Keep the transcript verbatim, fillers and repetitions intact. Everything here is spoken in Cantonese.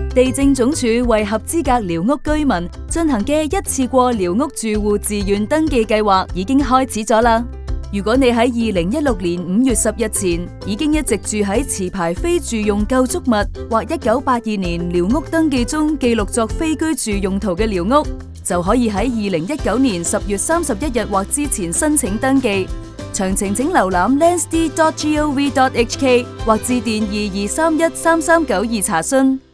地政總署為合資格寮屋居民進行嘅一次過寮屋住戶自願登記計劃已經開始咗啦。如果你喺二零一六年五月十日前已經一直住喺持牌非住用構築物或一九八二年寮屋登記中記錄作非居住用途嘅寮屋，就可以喺二零一九年十月三十一日或之前申請登記。詳情請瀏覽 landsd dot gov dot hk 或致電二二三一三三九二查詢。